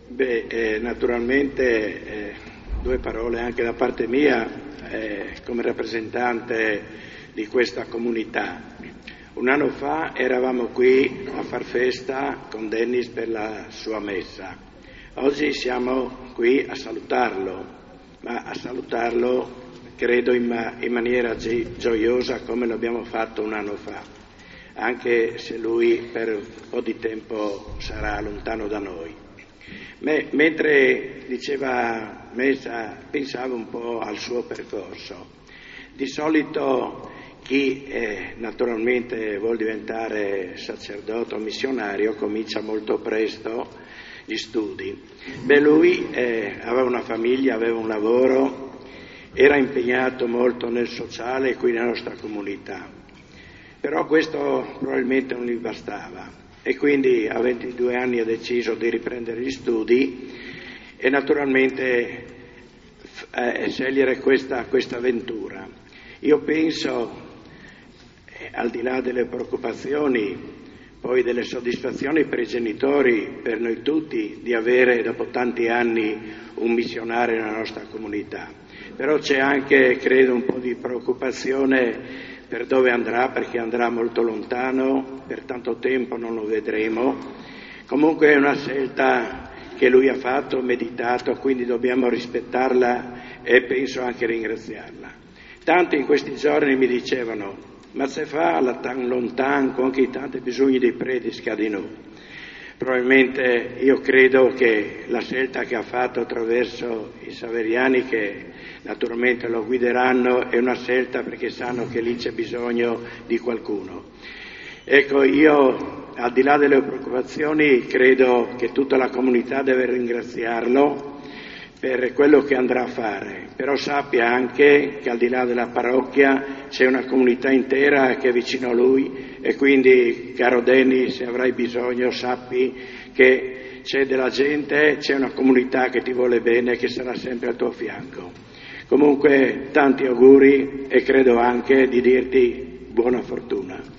Naturalmente due parole anche da parte mia come rappresentante di questa comunità. Un anno fa eravamo qui a far festa con Dennis per la sua messa. Oggi siamo qui a salutarlo, ma a salutarlo credo in maniera gioiosa come l'abbiamo fatto un anno fa, anche se lui per un po' di tempo sarà lontano da noi. Mentre diceva messa pensavo un po' al suo percorso. Di solito chi naturalmente vuol diventare sacerdote o missionario comincia molto presto gli studi. Lui aveva una famiglia, aveva un lavoro, era impegnato molto nel sociale e qui nella nostra comunità. Però questo probabilmente non gli bastava e quindi a 22 anni ha deciso di riprendere gli studi e naturalmente scegliere questa avventura. Io penso, al di là delle preoccupazioni, poi delle soddisfazioni per i genitori, per noi tutti, di avere dopo tanti anni un missionario nella nostra comunità. Però c'è anche, credo, un po' di preoccupazione per dove andrà, perché andrà molto lontano, per tanto tempo non lo vedremo. Comunque è una scelta che lui ha fatto, meditato, quindi dobbiamo rispettarla e penso anche ringraziarla. Tanti in questi giorni mi dicevano: ma se fa la tan lontano con chi tanti bisogni di predisca di noi. Probabilmente io credo che la scelta che ha fatto attraverso i Saveriani, che naturalmente lo guideranno, è una scelta perché sanno che lì c'è bisogno di qualcuno. Ecco, io al di là delle preoccupazioni credo che tutta la comunità deve ringraziarlo per quello che andrà a fare, però sappia anche che al di là della parrocchia c'è una comunità intera che è vicino a lui e quindi, caro Dennis, se avrai bisogno sappi che c'è della gente, c'è una comunità che ti vuole bene e che sarà sempre al tuo fianco. Comunque tanti auguri e credo anche di dirti buona fortuna.